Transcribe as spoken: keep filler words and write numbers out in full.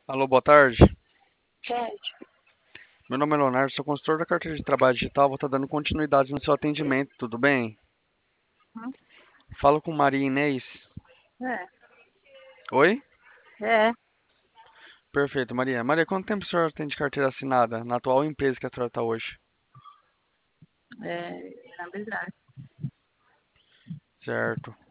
Alô, boa tarde. Pode. Meu nome é Leonardo, sou consultor da carteira de trabalho digital. Vou estar dando continuidade no seu atendimento, tudo bem? Hum, Falo com Maria Inês. É, Oi? é, Perfeito, Maria. Maria, quanto tempo a senhora tem de carteira assinada na atual empresa que a senhora está hoje? é, na verdade. Certo.